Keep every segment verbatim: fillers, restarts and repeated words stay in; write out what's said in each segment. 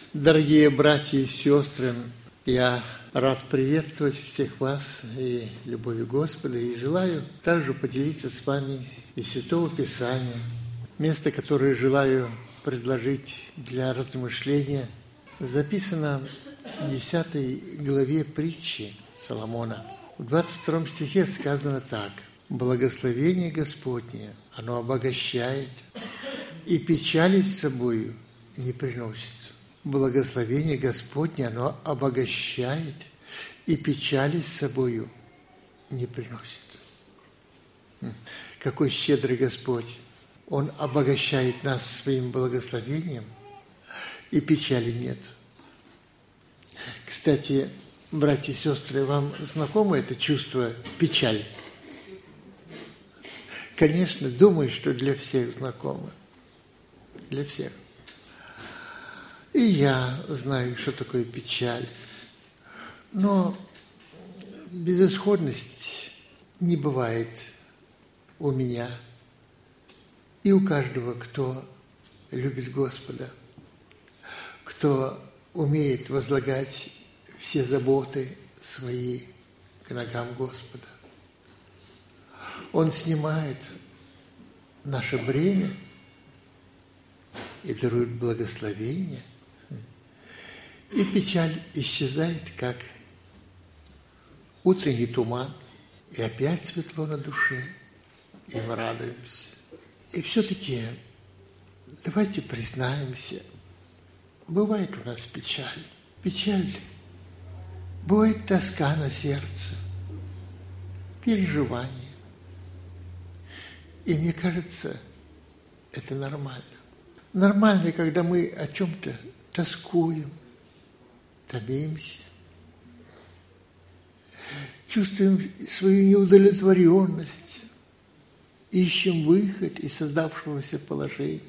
Дорогие братья и сестры, я рад приветствовать всех вас и любовью Господа, и желаю также поделиться с вами из Святого Писания. Место, которое желаю предложить для размышления, записано в десятой главе притчи Соломона. В двадцать втором стихе сказано так: «Благословение Господне, оно обогащает, и печали с собою не приносит». Благословение Господне, оно обогащает, и печали с собою не приносит. Какой щедрый Господь! Он обогащает нас своим благословением, и печали нет. Кстати, братья и сестры, вам знакомо это чувство печаль? Конечно, думаю, что для всех знакомо. Для всех. И я знаю, что такое печаль. Но безысходность не бывает у меня и у каждого, кто любит Господа, кто умеет возлагать все заботы свои к ногам Господа. Он снимает наше бремя и дарует благословение. И печаль исчезает, как утренний туман, и опять светло на душе, и мы радуемся. И все-таки давайте признаемся, бывает у нас печаль. Печаль, бывает тоска на сердце, переживание. И мне кажется, это нормально. Нормально, когда мы о чем-то тоскуем, томимся, чувствуем свою неудовлетворенность, ищем выход из создавшегося положения.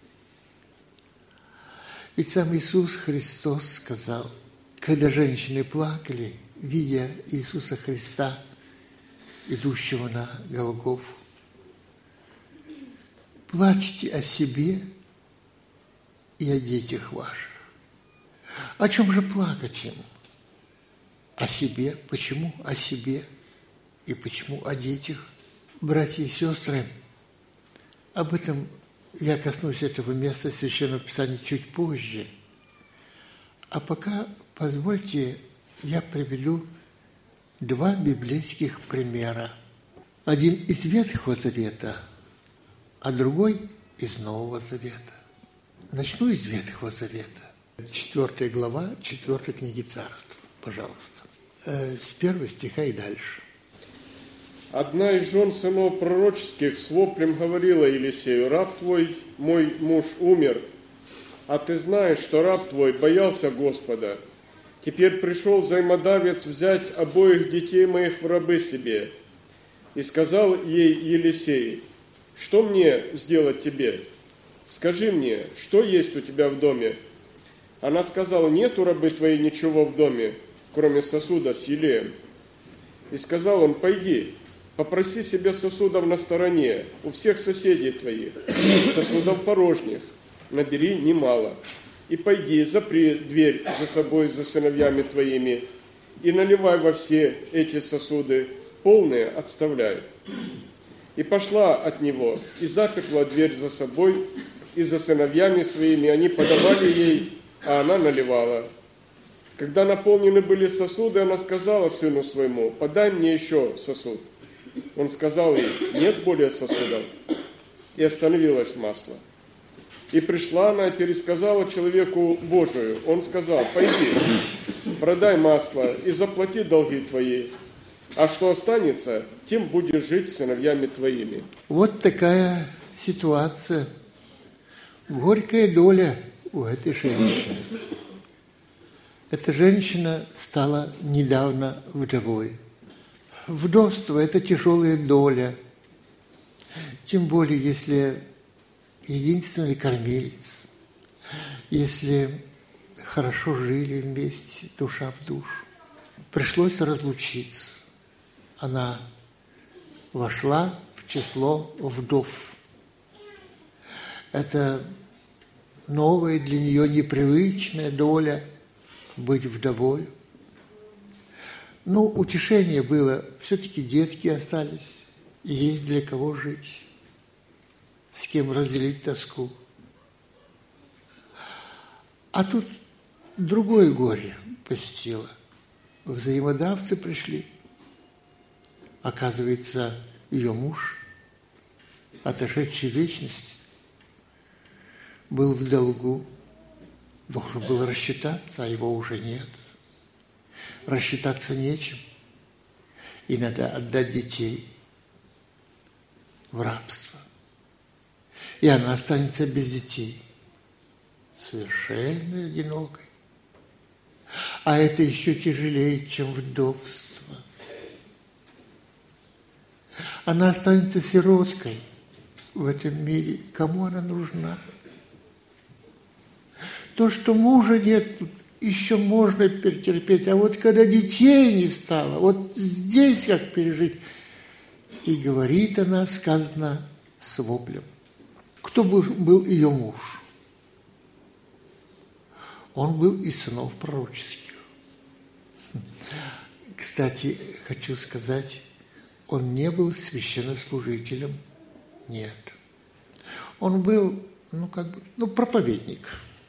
Ведь сам Иисус Христос сказал, когда женщины плакали, видя Иисуса Христа, идущего на Голгофу: плачьте о себе и о детях ваших. О чем же плакать ему? О себе. Почему о себе? И почему о детях? Братья и сестры, об этом я коснусь этого места Священного Писания чуть позже. А пока позвольте, я приведу два библейских примера. Один из Ветхого Завета, а другой из Нового Завета. Начну из Ветхого Завета. Четвертая глава, четвертой книги Царств. Пожалуйста. С первого стиха и дальше. Одна из жен сынов пророческих с воплем говорила Елисею: раб твой, мой муж, умер, а ты знаешь, что раб твой боялся Господа. Теперь пришел взаимодавец взять обоих детей моих в рабы себе. И сказал ей Елисей: что мне сделать тебе? Скажи мне, что есть у тебя в доме? Она сказала: нет у рабы твоей ничего в доме, кроме сосуда с елеем. И сказал он: пойди, попроси себе сосудов на стороне, у всех соседей твоих, сосудов порожних, набери немало. И пойди, запри дверь за собой, за сыновьями твоими, и наливай во все эти сосуды, полные отставляй. И пошла от него, и заперла дверь за собой, и за сыновьями своими, они подавали ей, а она наливала. Когда наполнены были сосуды, она сказала сыну своему: подай мне еще сосуд. Он сказал ей: нет более сосудов. И остановилось масло. И пришла она и пересказала человеку Божию. Он сказал: пойди, продай масло и заплати долги твои, а что останется, тем будешь жить с сыновьями твоими. Вот такая ситуация. Горькая доля у этой женщины. Эта женщина стала недавно вдовой. Вдовство – это тяжелая доля. Тем более, если единственный кормилец, если хорошо жили вместе, душа в душу. Пришлось разлучиться. Она вошла в число вдов. Это новая для нее непривычная доля быть вдовой. Ну, утешение было, все-таки детки остались, и есть для кого жить, с кем разделить тоску. А тут другое горе посетило. Взаимодавцы пришли. Оказывается, ее муж, отошедший в вечность, был в долгу, должен был рассчитаться, а его уже нет. Рассчитаться нечем, и надо отдать детей в рабство. И она останется без детей, совершенно одинокой. А это еще тяжелее, чем вдовство. Она останется сироткой в этом мире. Кому она нужна? То, что мужа нет, еще можно перетерпеть. А вот когда детей не стало, вот здесь как пережить? И говорит она, сказано, с воплем. Кто был, был ее муж? Он был из сынов пророческих. Кстати, хочу сказать, он не был священнослужителем, нет. Он был, ну, как бы, ну, проповедник.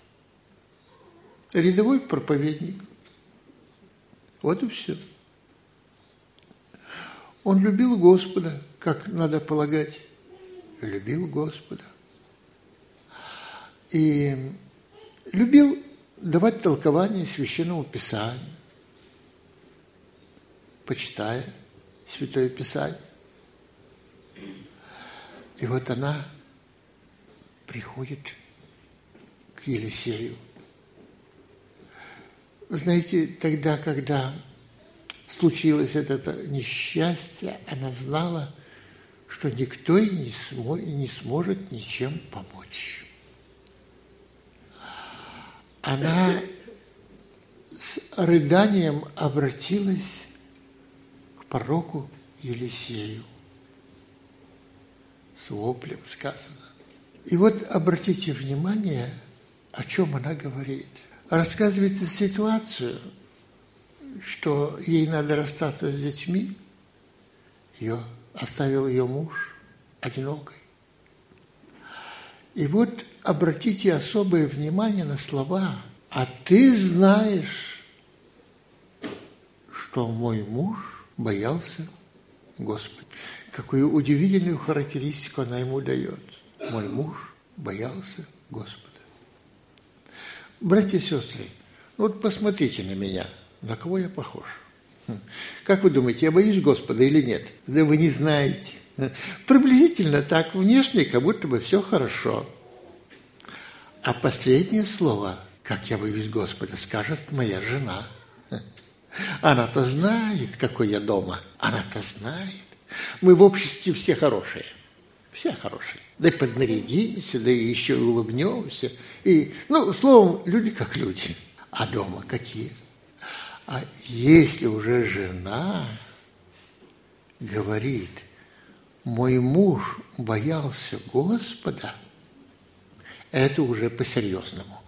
Рядовой проповедник. Вот и все. Он любил Господа, как надо полагать. Любил Господа. И любил давать толкование Священному Писанию, почитая Святое Писание. И вот она приходит к Елисею. Вы знаете, тогда, когда случилось это несчастье, она знала, что никто ей не, смо- не сможет ничем помочь. Она с рыданием обратилась к пророку Елисею. С воплем сказано. И вот обратите внимание, о чем она говорит. Рассказывается ситуацию, что ей надо расстаться с детьми. Ее оставил ее муж одинокой. И вот обратите особое внимание на слова. А ты знаешь, что мой муж боялся Господа. Какую удивительную характеристику она ему дает. Мой муж боялся Господа. Братья и сестры, вот посмотрите на меня, на кого я похож. Как вы думаете, я боюсь Господа или нет? Да вы не знаете. Приблизительно так, внешне, как будто бы все хорошо. А последнее слово, как я боюсь Господа, скажет моя жена. Она-то знает, какой я дома. Она-то знает. Мы в обществе все хорошие. Все хорошие. Да и поднарядимся, да и еще и улыбнемся. И, ну, словом, люди как люди. А дома какие? А если уже жена говорит, мой муж боялся Господа, это уже по-серьезному.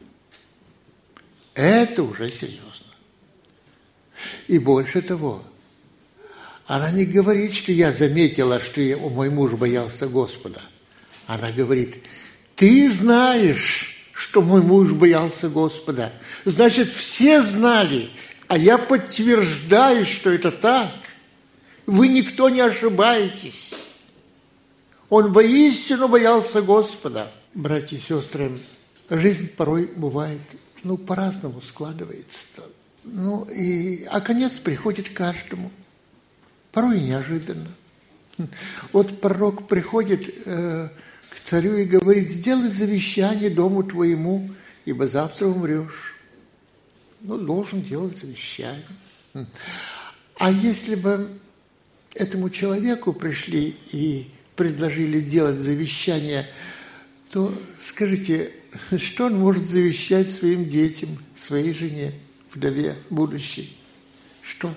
Это уже серьезно. И больше того, она не говорит, что я заметила, что я, мой муж боялся Господа. Она говорит, ты знаешь, что мой муж боялся Господа. Значит, все знали, а я подтверждаю, что это так. Вы никто не ошибаетесь. Он воистину боялся Господа. Братья и сестры, жизнь порой бывает, ну, по-разному складывается. Ну, и, а конец приходит каждому. Порой неожиданно. Вот пророк приходит э, к царю и говорит, сделай завещание дому твоему, ибо завтра умрешь. Ну, должен делать завещание. А если бы этому человеку пришли и предложили делать завещание, то скажите, что он может завещать своим детям, своей жене, вдове будущей? Что?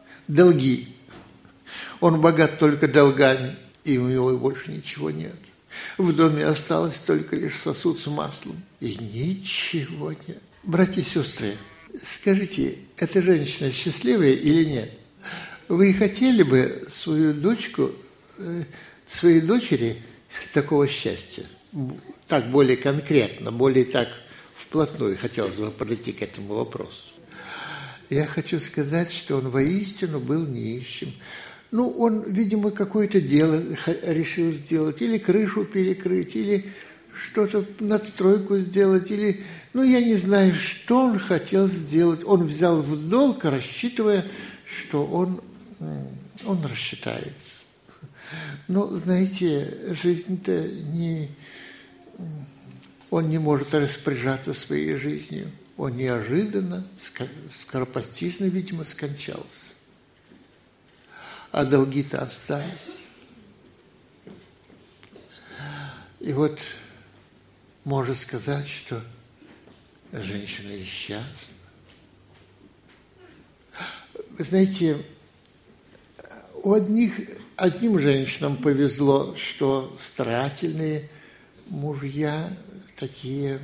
Долги. Он богат только долгами, и у него больше ничего нет. В доме осталось только лишь сосуд с маслом. И ничего нет. Братья и сестры, скажите, эта женщина счастливая или нет? Вы хотели бы свою дочку, своей дочери такого счастья? Так более конкретно, более так вплотную хотелось бы подойти к этому вопросу. Я хочу сказать, что он воистину был нищим. Ну, он, видимо, какое-то дело решил сделать, или крышу перекрыть, или что-то, надстройку сделать, или, ну, я не знаю, что он хотел сделать. Он взял в долг, рассчитывая, что он, он рассчитается. Но, знаете, жизнь-то не... Он не может распоряжаться своей жизнью. Он неожиданно, скоропостижно, видимо, скончался. А долги-то остались. И вот можно сказать, что женщина несчастна. Вы знаете, у одних, одним женщинам повезло, что старательные мужья такие,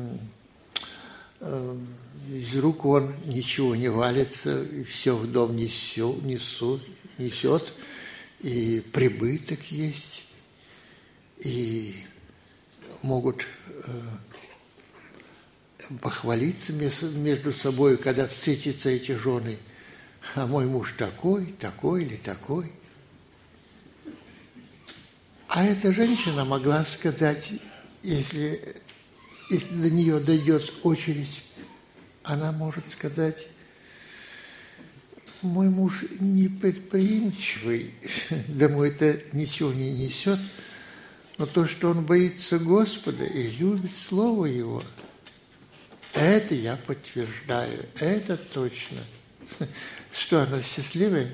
э, из рук вон ничего не валится, и все в дом несет, несут, несет, и прибыток есть, и могут э, похвалиться между собой, когда встретятся эти жены. А мой муж такой, такой или такой. А эта женщина могла сказать, если, если до нее дойдет очередь, она может сказать: мой муж не предприимчивый, домой-то ничего не несет, но то, что он боится Господа и любит Слово Его, это я подтверждаю, это точно. Что, она счастливая?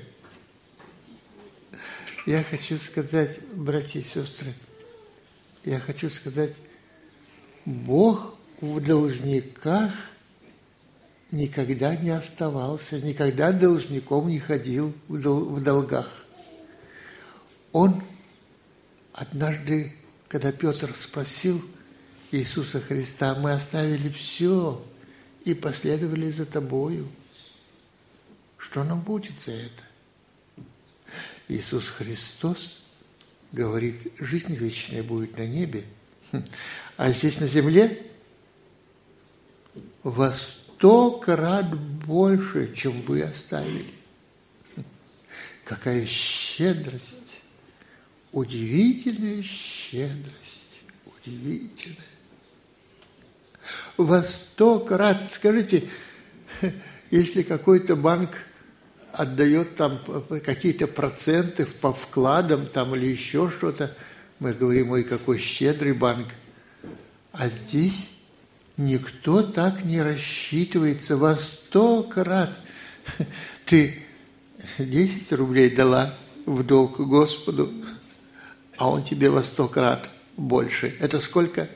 Я хочу сказать, братья и сестры, я хочу сказать, Бог в должниках никогда не оставался, никогда должником не ходил в, дол- в долгах. Он однажды, когда Петр спросил Иисуса Христа: мы оставили все и последовали за Тобою, что нам будет за это? Иисус Христос говорит: жизнь вечная будет на небе, а здесь на земле во сто крат больше, чем вы оставили. Какая щедрость! Удивительная щедрость, удивительная. Во сто крат, скажите, если какой-то банк отдает там какие-то проценты по вкладам там или еще что-то, мы говорим: ой, какой щедрый банк. А здесь никто так не рассчитывается. Во сто крат. Ты десять рублей дала в долг Господу, а Он тебе во сто крат больше. Это сколько?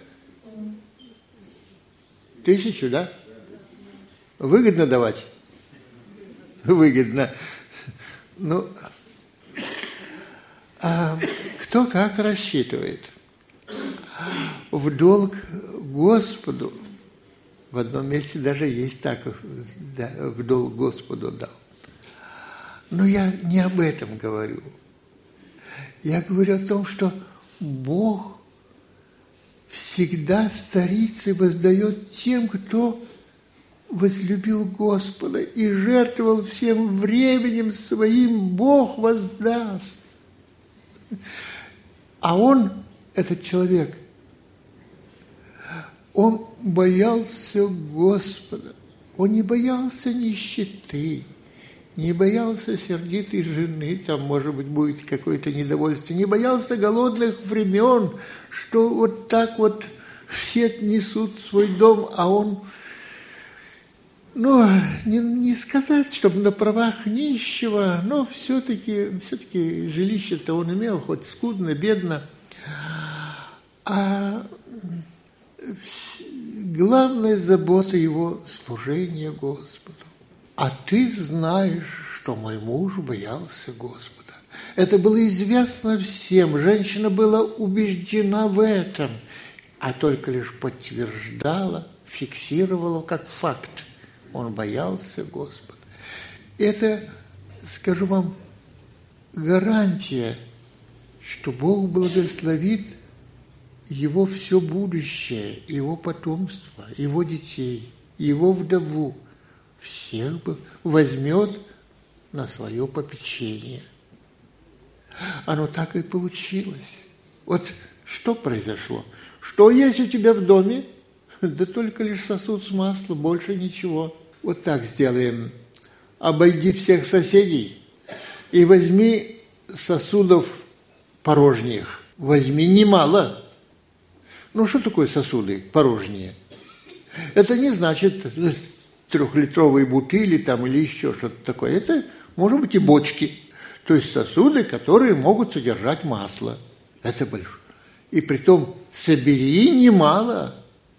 Тысячу, да? Выгодно давать? Выгодно. Ну, а кто как рассчитывает? В долг Господу. В одном месте даже есть так, да, в долг Господу дал. Но я не об этом говорю. Я говорю о том, что Бог всегда старится и воздает тем, кто возлюбил Господа и жертвовал всем временем своим, Бог воздаст. А он, этот человек, он боялся Господа, он не боялся нищеты, не боялся сердитой жены, там, может быть, будет какое-то недовольство, не боялся голодных времен, что вот так вот все несут свой дом, а он, ну, не, не сказать, чтобы на правах нищего, но все-таки, все-таки жилище-то он имел, хоть скудно, бедно. А главная забота его – служение Господу. А ты знаешь, что мой муж боялся Господа. Это было известно всем. Женщина была убеждена в этом, а только лишь подтверждала, фиксировала как факт. Он боялся Господа. Это, скажу вам, гарантия, что Бог благословит его все будущее, его потомство, его детей, его вдову. Всех возьмет на свое попечение. Оно так и получилось. Вот что произошло? Что есть у тебя в доме? Да только лишь сосуд с маслом, больше ничего. Вот так сделаем. Обойди всех соседей и возьми сосудов порожних. Возьми немало. Ну, что такое сосуды порожние? Это не значит трехлитровые бутыли там или еще что-то такое. Это, может быть, и бочки. То есть сосуды, которые могут содержать масло. Это большое. И притом собери немало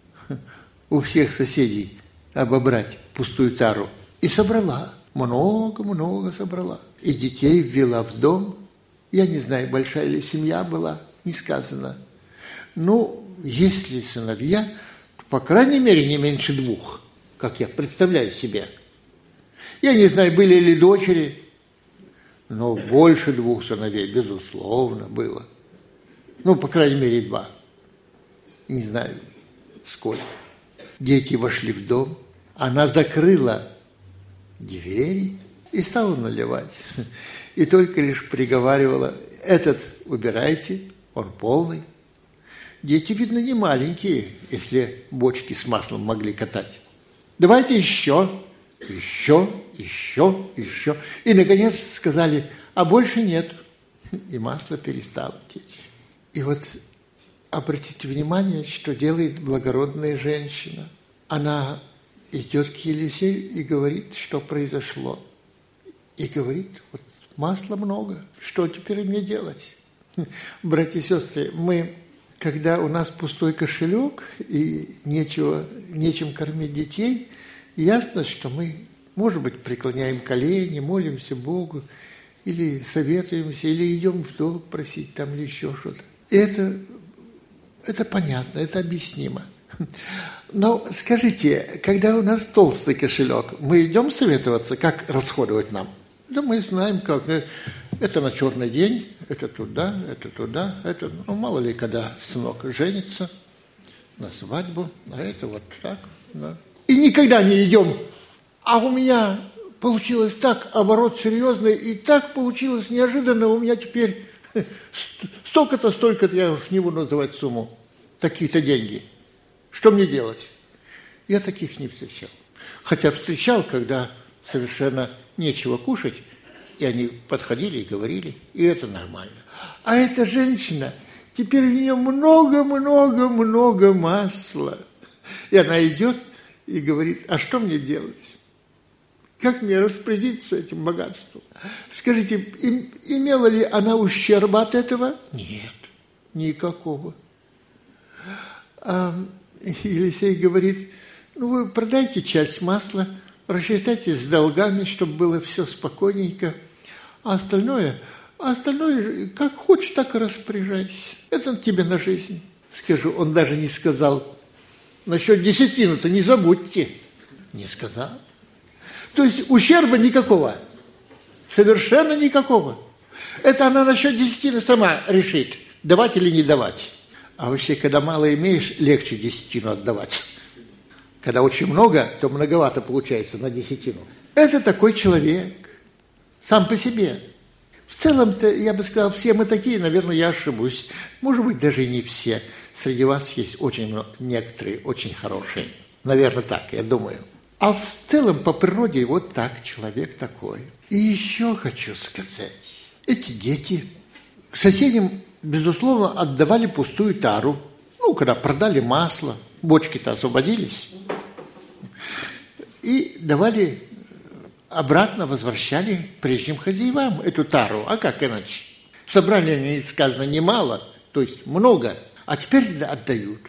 у всех соседей обобрать пустую тару. И собрала. Много-много собрала. И детей ввела в дом. Я не знаю, большая ли семья была, не сказано. Ну, если сыновья, то, по крайней мере, не меньше двух, как я представляю себе. Я не знаю, были ли дочери, но больше двух сыновей, безусловно, было. Ну, по крайней мере, два. Не знаю, сколько. Дети вошли в дом, она закрыла двери и стала наливать. И только лишь приговаривала: этот убирайте, он полный. Дети, видно, не маленькие, если бочки с маслом могли катать. Давайте еще, еще, еще, еще. И, наконец, сказали: а больше нет. И масло перестало течь. И вот обратите внимание, что делает благородная женщина. Она идет к Елисею и говорит, что произошло. И говорит: вот масла много, что теперь мне делать? Братья и сестры, мы, когда у нас пустой кошелек и нечего, нечем кормить детей, ясно, что мы, может быть, преклоняем колени, молимся Богу, или советуемся, или идем в долг просить там, или еще что-то. И это, это понятно, это объяснимо. Но скажите, когда у нас толстый кошелек, мы идем советоваться, как расходовать нам? Да мы знаем, как. Это на черный день, это туда, это туда, это, ну, мало ли, когда сынок женится на свадьбу, а это вот так, да. И никогда не идем. А у меня получилось так, оборот серьезный, и так получилось неожиданно, у меня теперь столько-то, столько-то, я уж не буду называть сумму, такие-то деньги. Что мне делать? Я таких не встречал. Хотя встречал, когда совершенно нечего кушать, и они подходили и говорили, и это нормально. А эта женщина, теперь у нее много-много-много масла. И она идет и говорит: а что мне делать? Как мне распорядиться этим богатством? Скажите, им, имела ли она ущерба от этого? Нет, никакого. А Елисей говорит: ну вы продайте часть масла, рассчитайтесь с долгами, чтобы было все спокойненько, а остальное, а остальное как хочешь, так и распоряжайся. Это тебе на жизнь. Скажу, он даже не сказал: насчет десятины-то не забудьте. Не сказал. То есть ущерба никакого, совершенно никакого. Это она насчет десятины сама решит, давать или не давать. А вообще, когда мало имеешь, легче десятину отдавать. Когда очень много, то многовато получается на десятину. Это такой человек, сам по себе. В целом-то, я бы сказал, все мы такие, наверное, я ошибусь. Может быть, даже и не все. Среди вас есть очень некоторые, очень хорошие. Наверное, так, я думаю. А в целом, по природе, вот так, человек такой. И еще хочу сказать. Эти дети к соседям, безусловно, отдавали пустую тару. Ну, когда продали масло, бочки-то освободились. И давали, обратно возвращали прежним хозяевам эту тару. А как иначе? Собрали они, сказано, немало, то есть много, а теперь отдают.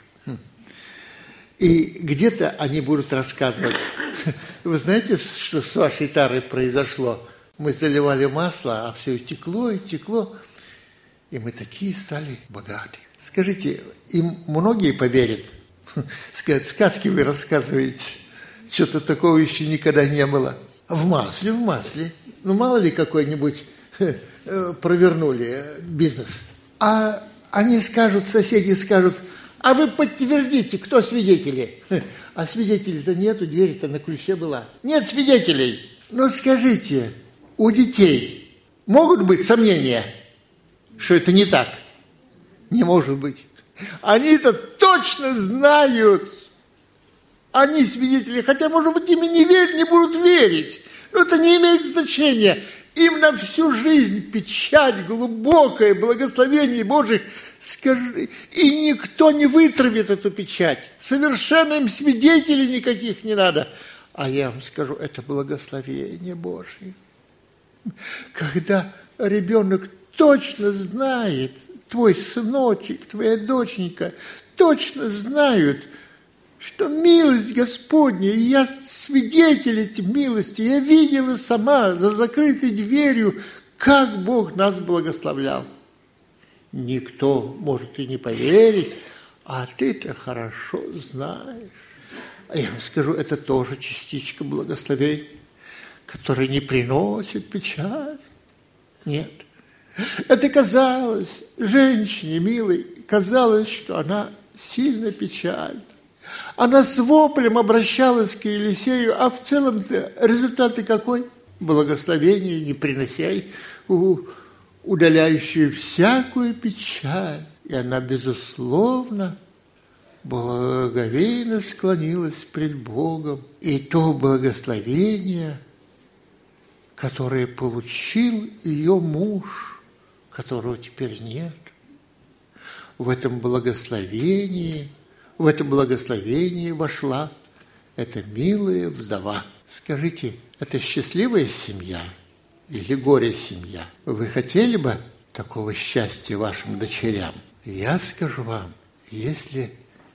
И где-то они будут рассказывать: вы знаете, что с вашей тарой произошло? Мы заливали масло, а все текло и текло. И мы такие стали богатые. Скажите, им многие поверят? Скажут, сказки вы рассказываете. Что-то такого еще никогда не было. В масле, в масле. Ну, мало ли какой-нибудь провернули бизнес. А они скажут, соседи скажут, а вы подтвердите, кто свидетели? А свидетелей-то нету, дверь-то на ключе была. Нет свидетелей. Ну, скажите, у детей могут быть сомнения, что это не так? Не может быть. Они-то точно знают. Они свидетели, хотя, может быть, ими не, верь, не будут верить. Но это не имеет значения. Им на всю жизнь печать глубокое, благословение Божьих, скажи, и никто не вытравит эту печать. Совершенно им свидетелей никаких не надо. А я вам скажу, это благословение Божье. Когда ребенок точно знает, твой сыночек, твоя доченька, точно знают, что милость Господня, и я свидетель этой милости, я видела сама за закрытой дверью, как Бог нас благословлял. Никто может и не поверить, а ты-то хорошо знаешь. А я вам скажу, это тоже частичка благословения, которая не приносит печаль. Нет. Это казалось, женщине милой, казалось, что она сильно печальна. Она с воплем обращалась к Елисею, а в целом-то результаты какой? Благословение, не приносяй, удаляющее всякую печаль. И она, безусловно, благоговейно склонилась пред Богом. И то благословение, которое получил ее муж, которого теперь нет, в этом благословении В это благословение вошла эта милая вдова. Скажите, это счастливая семья или горе-семья? Вы хотели бы такого счастья вашим дочерям? Я скажу вам, если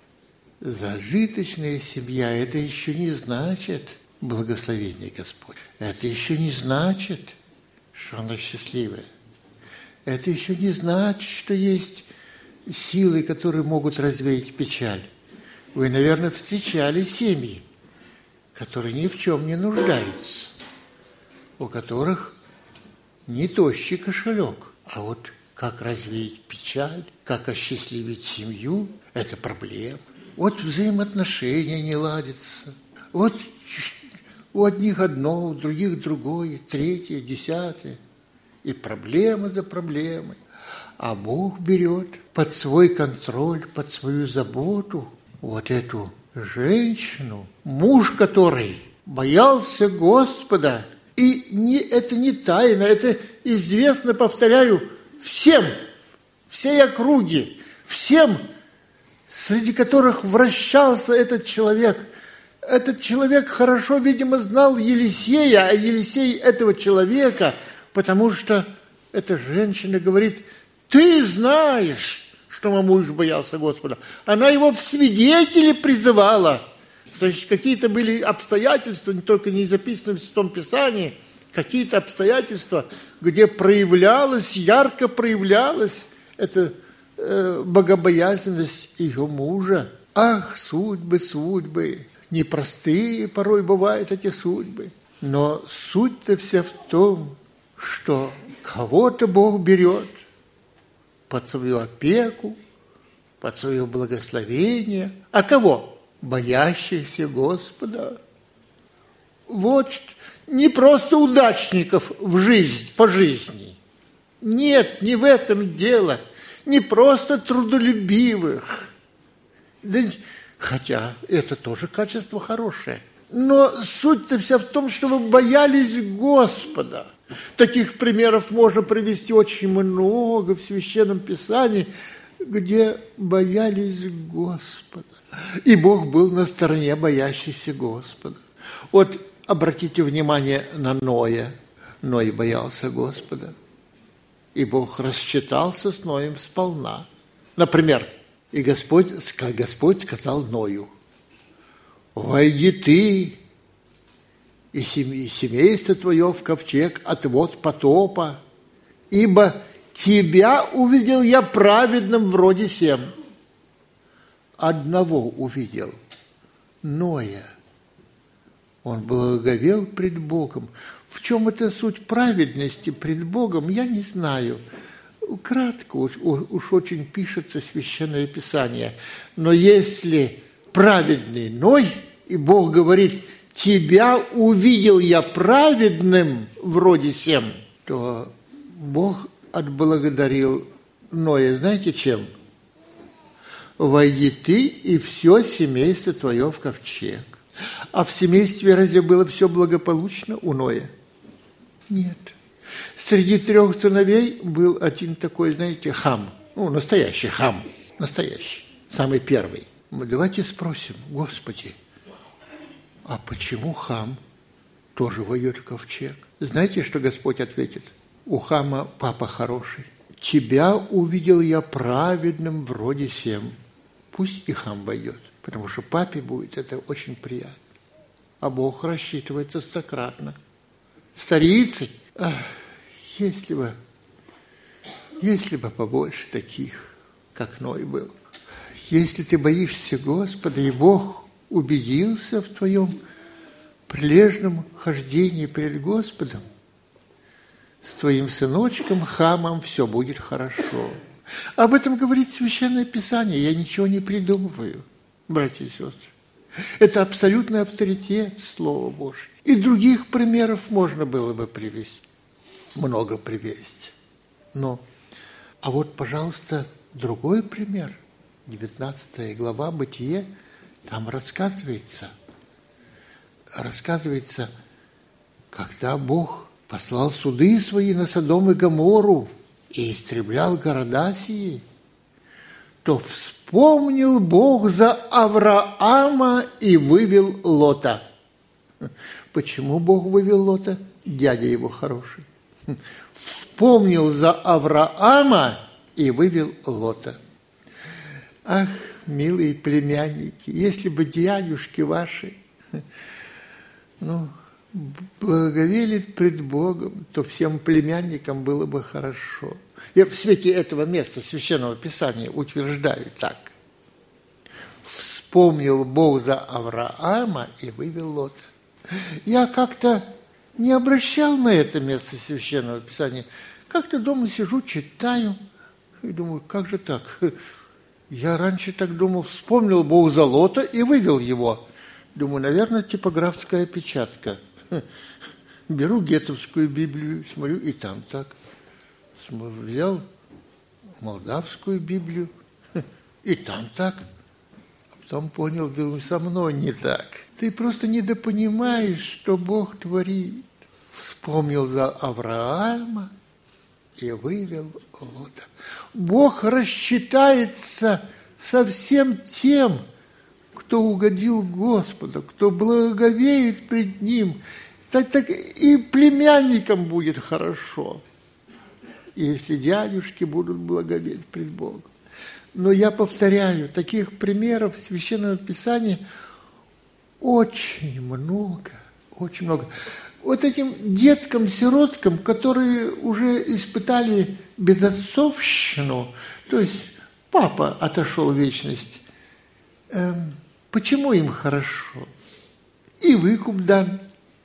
зажиточная семья, это еще не значит благословение Господне. Это еще не значит, что она счастливая. Это еще не значит, что есть силы, которые могут развеять печаль. Вы, наверное, встречали семьи, которые ни в чем не нуждаются, у которых не тощий кошелек, а вот как развеять печаль, как осчастливить семью – это проблема. Вот взаимоотношения не ладятся, вот у одних одно, у других другое, третье, десятое, и проблема за проблемой. А Бог берет под свой контроль, под свою заботу вот эту женщину, муж которой боялся Господа. И не, это не тайна, это известно, повторяю, всем, всей округе, всем, среди которых вращался этот человек. Этот человек хорошо, видимо, знал Елисея, а Елисей этого человека, потому что эта женщина говорит: ты знаешь, что мой муж боялся Господа. Она его в свидетели призывала. Значит, какие-то были обстоятельства, не только не записаны в Святом Писании, какие-то обстоятельства, где проявлялась, ярко проявлялась эта э, богобоязненность ее мужа. Ах, судьбы, судьбы, непростые порой бывают эти судьбы. Но суть-то вся в том, что кого-то Бог берет под свою опеку, под свое благословение. А кого? Боящихся Господа. Вот не просто удачников в жизнь, по жизни. Нет, не в этом дело. Не просто трудолюбивых. Да, хотя это тоже качество хорошее. Но суть-то вся в том, чтобы боялись Господа. Таких примеров можно привести очень много в Священном Писании, где боялись Господа. И Бог был на стороне боящихся Господа. Вот обратите внимание на Ноя. Ной боялся Господа. И Бог рассчитался с Ноем сполна. Например, и Господь, Господь сказал Ною: «Войди ты и семейство твое в ковчег от вод потопа, ибо тебя увидел я праведным вроде сем». Одного увидел, Ноя. Он благоговел пред Богом. В чем это суть праведности пред Богом, я не знаю. Кратко уж, уж очень пишется Священное Писание. Но если праведный Ной, и Бог говорит: «Тебя увидел я праведным вроде сем», то Бог отблагодарил Ноя, знаете чем? «Войди ты и все семейство твое в ковчег». А в семействе разве было все благополучно у Ноя? Нет. Среди трех сыновей был один такой, знаете, Хам. Ну, настоящий Хам. Настоящий. Самый первый. Мы давайте спросим: Господи, а почему Хам тоже войдет в ковчег? Знаете, что Господь ответит? У Хама папа хороший. «Тебя увидел я праведным вроде сем». Пусть и Хам войдет, потому что папе будет это очень приятно. А Бог рассчитывается стократно. Старицы, ах, если бы, если бы побольше таких, как Ной был. Если ты боишься Господа, и Бог убедился в твоем прилежном хождении перед Господом, с твоим сыночком Хамом все будет хорошо. Об этом говорит Священное Писание. Я ничего не придумываю, братья и сестры. Это абсолютный авторитет Слова Божьего. И других примеров можно было бы привести. Много привести. Но, а вот, пожалуйста, другой пример. девятнадцатая глава Бытие. Там рассказывается, рассказывается, когда Бог послал суды свои на Содом и Гоморру и истреблял города сии, то вспомнил Бог за Авраама и вывел Лота. Почему Бог вывел Лота? Дядя его хороший. Вспомнил за Авраама и вывел Лота. Ах, милые племянники, если бы дядюшки ваши, ну, благовели пред Богом, то всем племянникам было бы хорошо. Я в свете этого места Священного Писания утверждаю так. Вспомнил Бог за Авраама и вывел Лота. Я как-то не обращал на это место Священного Писания. Как-то дома сижу, читаю, и думаю, как же так? Я раньше так думал, вспомнил Бог за Лота и вывел его. Думаю, наверное, типографская опечатка. Беру Гетовскую Библию, смотрю, и там так. Взял Молдавскую Библию, и там так. А потом понял, думаю, со мной не так. Ты просто недопонимаешь, что Бог творит. Вспомнил за Авраама и вывел Лота. Бог рассчитается со всем тем, кто угодил Господу, кто благоговеет пред Ним, так, так и племянникам будет хорошо, если дядюшки будут благоговеть пред Богом. Но я повторяю, таких примеров Священного Писания очень много, очень много. Вот этим деткам-сироткам, которые уже испытали безотцовщину, то есть папа отошел в вечность, эм, почему им хорошо? И выкуп дан,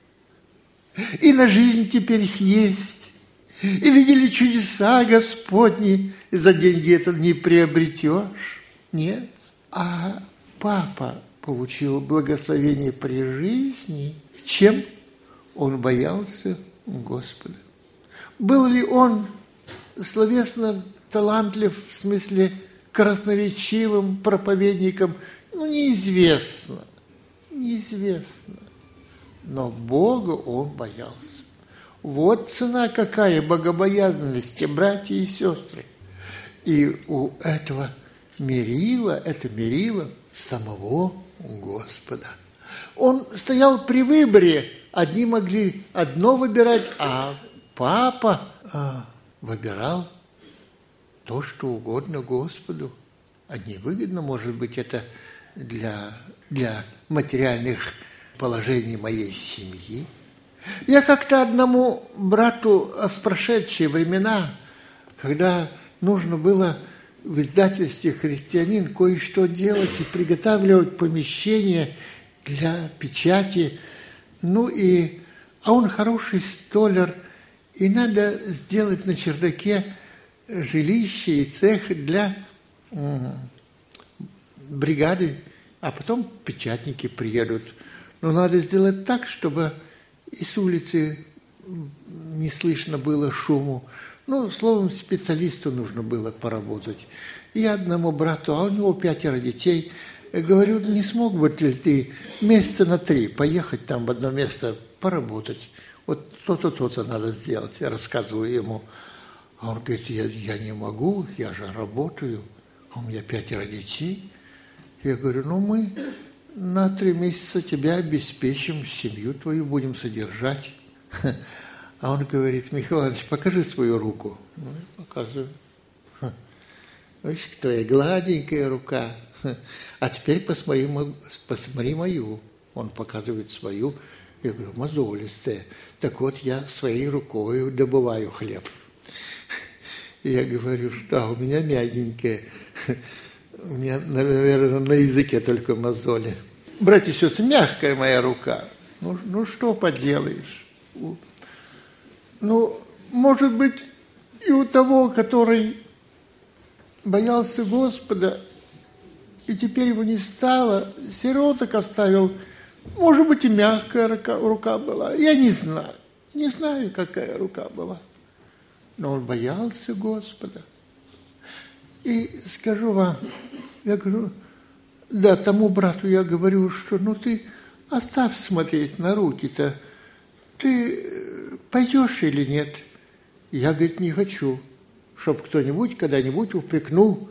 и на жизнь теперь их есть, и видели чудеса Господни, и за деньги это не приобретешь. Нет. А папа получил благословение при жизни. Чем? Он боялся Господа. Был ли он словесно талантлив, в смысле красноречивым проповедником? Ну, неизвестно. Неизвестно. Но Бога он боялся. Вот цена какая богобоязненности, братья и сестры. И у этого мерила, это мерило самого Господа. Он стоял при выборе. Одни могли одно выбирать, а папа а, выбирал то, что угодно Господу. А невыгодно, может быть, это для, для материальных положении моей семьи. Я как-то одному брату в прошедшие времена, когда нужно было в издательстве «Христианин» кое-что делать и приготавливать помещение для печати, ну и, а он хороший столяр, и надо сделать на чердаке жилище и цех для м, бригады, а потом печатники приедут. Но надо сделать так, чтобы и с улицы не слышно было шуму. Ну, словом, специалисту нужно было поработать. И одному брату, а у него пятеро детей, говорю, не смог бы ли ты месяца на три поехать там в одно место поработать? Вот то-то, то-то надо сделать. Я рассказываю ему. А он говорит, я, я не могу, я же работаю, а у меня пятеро детей. Я говорю, ну мы на три месяца тебя обеспечим, семью твою будем содержать. А он говорит, Михаил Иванович, покажи свою руку. Ну, я показываю. Видишь, какая гладенькая рука. А теперь посмотри, посмотри мою. Он показывает свою. Я говорю, мозолистая. Так вот, я своей рукой добываю хлеб. Я говорю, что у меня мягенькая. У меня, наверное, на языке только мозоли. Братья и сестры, мягкая моя рука. Ну, ну что поделаешь? Ну, может быть, и у того, который боялся Господа, и теперь его не стало, сироток оставил, может быть, и мягкая рука, рука была. Я не знаю, не знаю, какая рука была. Но он боялся Господа. И скажу вам, я говорю, да, тому брату я говорю, что ну ты оставь смотреть на руки-то, ты пойдешь или нет? Я, говорит, не хочу, чтобы кто-нибудь когда-нибудь упрекнул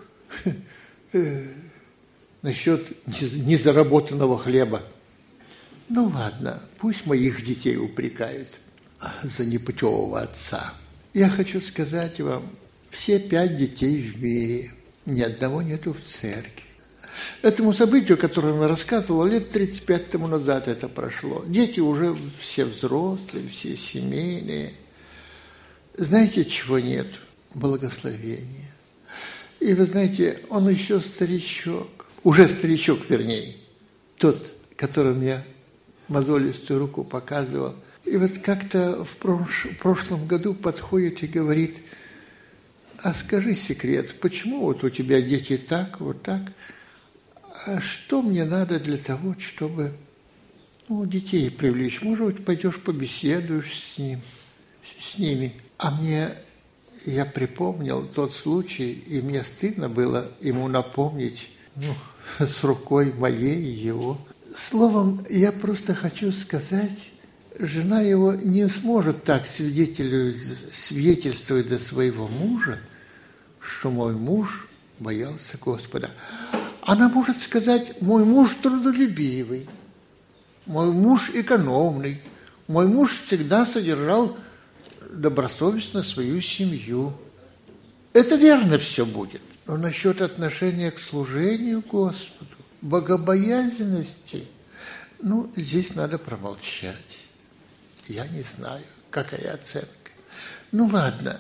насчет незаработанного хлеба. Ну ладно, пусть моих детей упрекают за непутевого отца. Я хочу сказать вам, все пять детей в мире, ни одного нету в церкви. Этому событию, которое я рассказывал, лет тридцать пять тому назад это прошло. Дети уже все взрослые, все семейные. Знаете, чего нет? Благословения. И вы знаете, он еще старичок, уже старичок, вернее, тот, который мне мозолистую руку показывал. И вот как-то в прошлом году подходит и говорит, а скажи секрет, почему вот у тебя дети так, вот так? А что мне надо для того, чтобы ну, детей привлечь? Может быть, пойдешь побеседуешь с ним, с ними. А мне, я припомнил тот случай, и мне стыдно было ему напомнить, ну, с рукой моей и его. Словом, я просто хочу сказать, жена его не сможет так свидетельствовать за своего мужа, что мой муж боялся Господа. Она может сказать, мой муж трудолюбивый, мой муж экономный, мой муж всегда содержал добросовестно свою семью. Это верно все будет. Но насчет отношения к служению Господу, богобоязненности, ну, здесь надо промолчать. Я не знаю, какая оценка. Ну, ладно.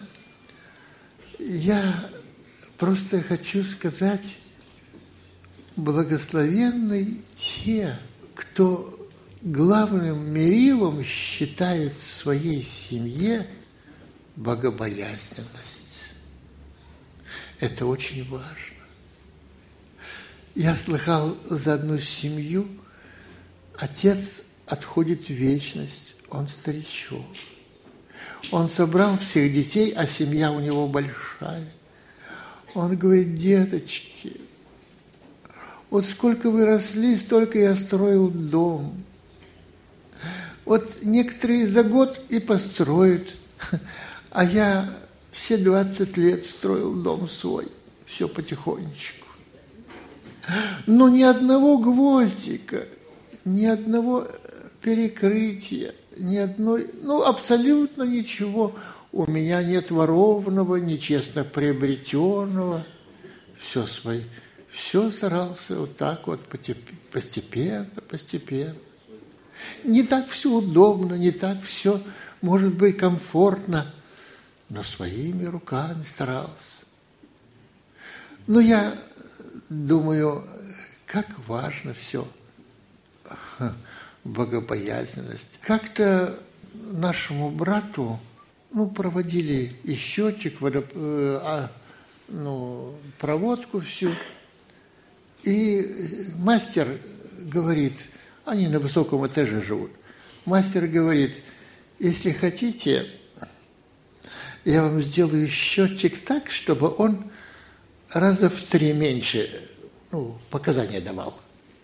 Я просто хочу сказать, благословенны те, кто главным мерилом считают в своей семье богобоязненность. Это очень важно. Я слыхал за одну семью, отец отходит в вечность, он старичок. Он собрал всех детей, а семья у него большая. Он говорит, деточки, вот сколько вы росли, столько я строил дом. Вот некоторые за год и построят, а я все двадцать лет строил дом свой, все потихонечку. Но ни одного гвоздика, ни одного перекрытия, ни одной, ну, абсолютно ничего. У меня нет ворованного, нечестно приобретенного. Все свои, все старался вот так вот постепенно, постепенно. Не так все удобно, не так все, может быть, комфортно, но своими руками старался. Но я думаю, как важно все. Богобоязненность. Как-то нашему брату, ну, проводили и счетчик, водоп... а, ну, проводку всю. И мастер говорит, они на высоком этаже живут, мастер говорит, если хотите, я вам сделаю счетчик так, чтобы он раза в три меньше, ну, показания давал.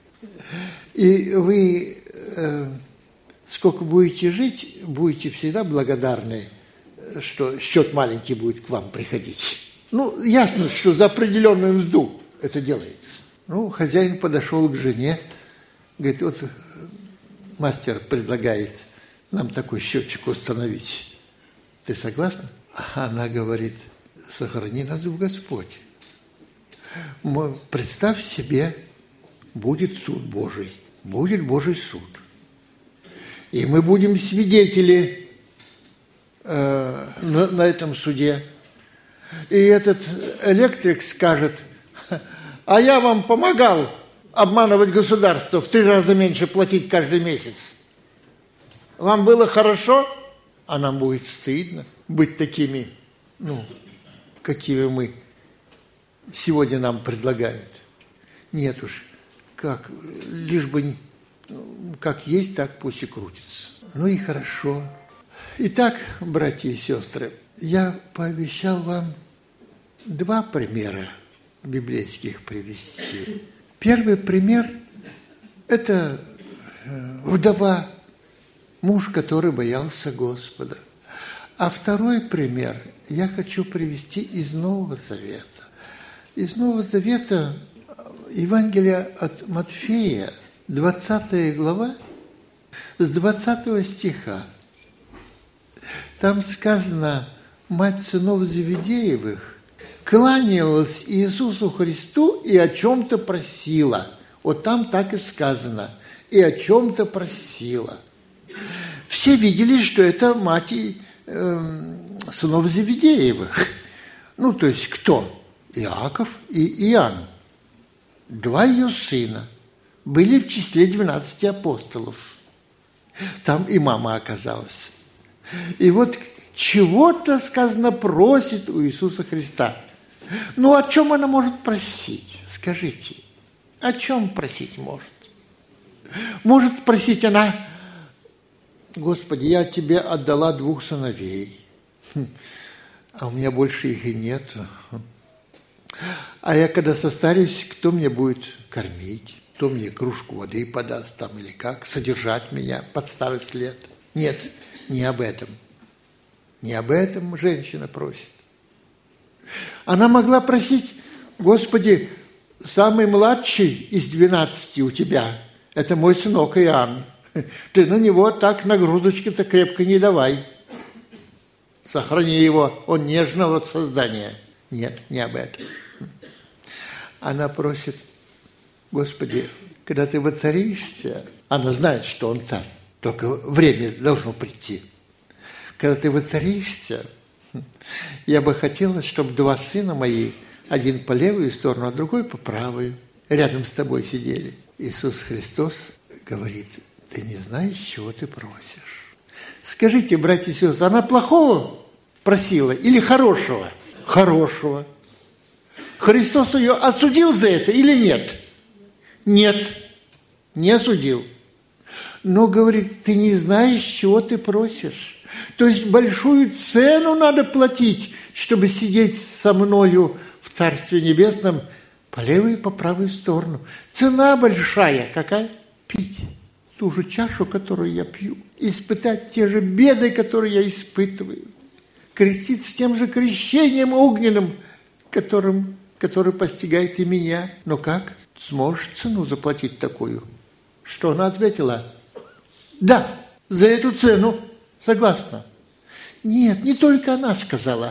И вы, э, сколько будете жить, будете всегда благодарны, что счет маленький будет к вам приходить. Ну, ясно, что за определенную мзду это делается. Ну, хозяин подошел к жене, говорит, вот мастер предлагает нам такой счетчик установить. Ты согласна? А она говорит, сохрани нас в Господь. Представь себе, будет суд Божий, будет Божий суд. И мы будем свидетели э, на, на этом суде. И этот электрик скажет, а я вам помогал обманывать государство, в три раза меньше платить каждый месяц. Вам было хорошо, а нам будет стыдно быть такими, ну, какими мы сегодня нам предлагают. Нет уж, как, лишь бы как есть, так пусть и крутится. Ну и хорошо. Итак, братья и сестры, я пообещал вам два примера библейских привести. Первый пример – это вдова, муж, который боялся Господа. А второй пример я хочу привести из Нового Завета. Из Нового Завета Евангелие от Матфея, двадцатая глава, с двадцатого стиха. Там сказано, мать сынов Зеведеевых кланялась Иисусу Христу и о чем-то просила. Вот там так и сказано. И о чем-то просила. Все видели, что это мать э, сынов Зеведеевых. Ну, то есть кто? Иаков и Иоанн. Два ее сына были в числе двенадцати апостолов. Там и мама оказалась. И вот чего-то, сказано, просит у Иисуса Христа. Ну, о чем она может просить? Скажите, о чем просить может? Может просить она, Господи, я тебе отдала двух сыновей, а у меня больше их и нет. А я когда состарюсь, кто мне будет кормить? Кто мне кружку воды подаст там или как? Содержать меня под старость лет? Нет, не об этом. Не об этом женщина просит. Она могла просить, Господи, самый младший из двенадцати у тебя, это мой сынок Иоанн. Ты на него так нагрузочки-то крепко не давай. Сохрани его, он нежного создания. Нет, не об этом. Она просит, Господи, когда ты воцаришься, она знает, что он царь, только время должно прийти. Когда ты воцаришься, я бы хотела, чтобы два сына мои, один по левую сторону, а другой по правую, рядом с тобой сидели. Иисус Христос говорит, ты не знаешь, чего ты просишь. Скажите, братья и сестры, она плохого просила или хорошего? Хорошего. Христос ее осудил за это или нет? Нет, не осудил. Но, говорит, ты не знаешь, чего ты просишь. То есть большую цену надо платить, чтобы сидеть со мною в Царстве Небесном по левую и по правую сторону. Цена большая. Какая? Пить ту же чашу, которую я пью. Испытать те же беды, которые я испытываю. Креститься тем же крещением огненным, которым, который постигает и меня. Но как? Сможешь цену заплатить такую? Что она ответила? Да, за эту цену согласна. Нет, не только она сказала.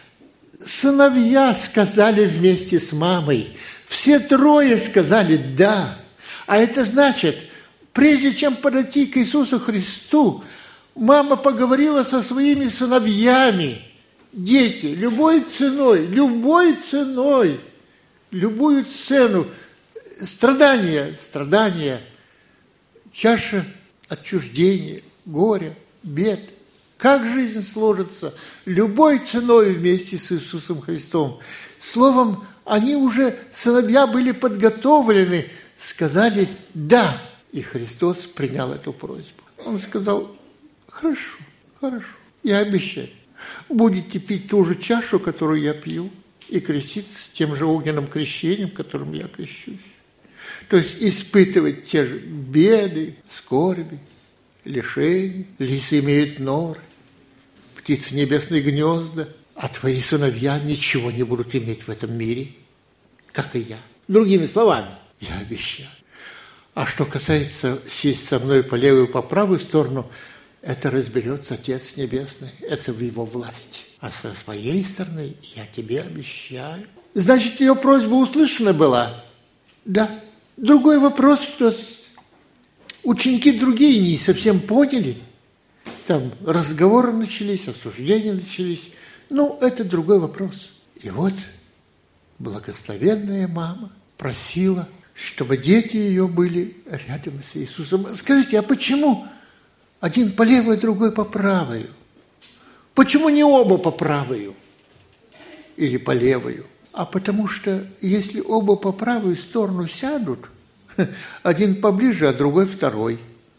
Сыновья сказали вместе с мамой. Все трое сказали «да». А это значит, Прежде чем подойти к Иисусу Христу, мама поговорила со своими сыновьями. Дети, любой ценой, любой ценой, любую цену, страдания, страдания, чаша отчуждения, горя, бед. Как жизнь сложится? Любой ценой вместе с Иисусом Христом. Словом, они уже, сыновья, были подготовлены, сказали «да». И Христос принял эту просьбу. Он сказал: хорошо, хорошо, я обещаю. Будете пить ту же чашу, которую я пью, и креститься тем же огненным крещением, которым я крещусь. То есть испытывать те же беды, скорби, лишения. Лисы имеют норы, птицы небесные гнезда, а твои сыновья ничего не будут иметь в этом мире, как и я. Другими словами, я обещаю. А что касается сесть со мной по левую и по правую сторону, это разберется Отец Небесный, это в его власти. А со своей стороны я тебе обещаю. Значит, ее просьба услышана была? Да. Другой вопрос, что ученики другие не совсем поняли. Там разговоры начались, осуждения начались. Ну, это другой вопрос. И вот благословенная мама просила, чтобы дети ее были рядом с Иисусом. Скажите, а почему один по левую, другой по правую? Почему не оба по правую или по левую? А потому что если оба по правую сторону сядут, один поближе, а другой второй.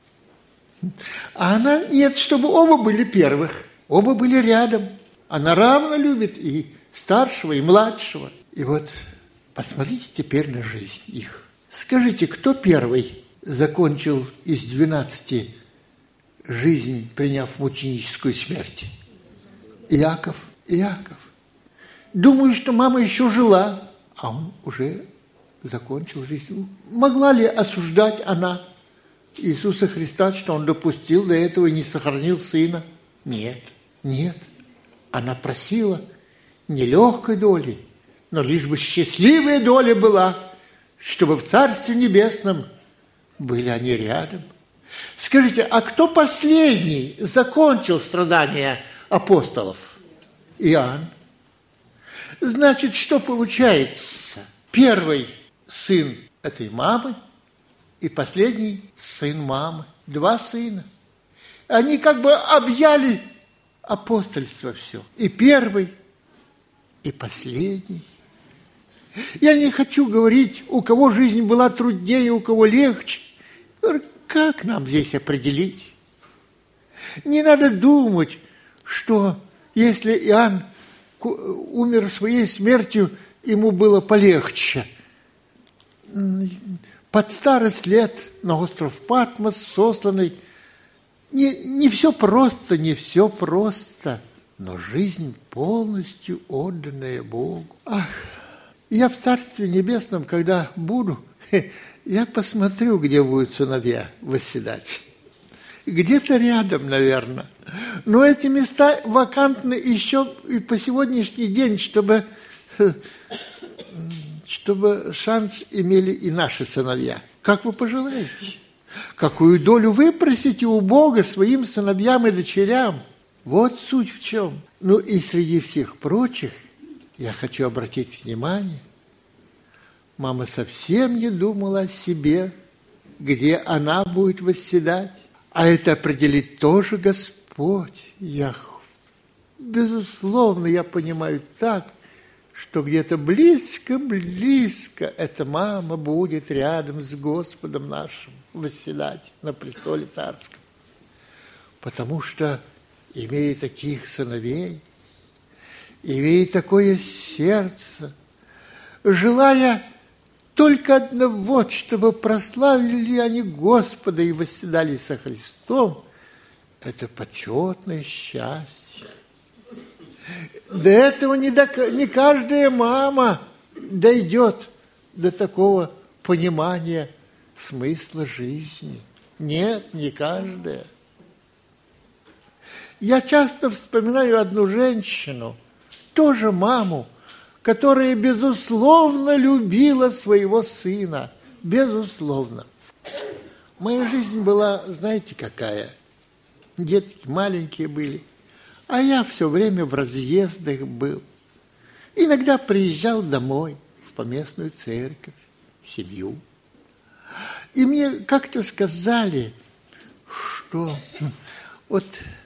А она нет, чтобы оба были первых, оба были рядом. Она равно любит и старшего, и младшего. И вот посмотрите теперь на жизнь их. Скажите, кто первый закончил из двенадцати жизнь, приняв мученическую смерть? Иаков. Иаков. Думаю, что мама еще жила, а он уже закончил жизнь. Могла ли осуждать она Иисуса Христа, что он допустил до этого и не сохранил сына? Нет, нет. Она просила нелегкой доли, но лишь бы счастливая доля была, чтобы в Царстве Небесном были они рядом. Скажите, а кто последний закончил страдания апостолов? Иоанн. Значит, что получается? Первый сын этой мамы и последний сын мамы. Два сына. Они как бы объяли апостольство все. И первый, и последний. Я не хочу говорить, у кого жизнь была труднее, у кого легче. Как нам здесь определить? Не надо думать, что если Иоанн умер своей смертью, ему было полегче. Под старость лет на остров Патмос сосланный. Не, не все просто, не все просто, но жизнь полностью отданная Богу. Ах, я в Царстве Небесном, когда буду, я посмотрю, где будут сыновья восседать. Где-то рядом, наверное. Но эти места вакантны еще и по сегодняшний день, чтобы, чтобы шанс имели и наши сыновья. Как вы пожелаете? Какую долю вы просите у Бога своим сыновьям и дочерям? Вот суть в чем. Ну и среди всех прочих я хочу обратить внимание, мама совсем не думала о себе, где она будет восседать. А это определит тоже Господь. Я, безусловно, я понимаю так, что где-то близко-близко эта мама будет рядом с Господом нашим восседать на престоле царском. Потому что, имея таких сыновей, имея такое сердце, желая только одного, чтобы прославили они Господа и восседали со Христом, это почетное счастье. До этого не, до, не каждая мама дойдет до такого понимания смысла жизни. Нет, не каждая. Я часто вспоминаю одну женщину, тоже маму, которая, безусловно, любила своего сына. Безусловно. Моя жизнь была, знаете, какая? Детки маленькие были, а я все время в разъездах был. Иногда приезжал домой, в поместную церковь, в семью. И мне как-то сказали, что вот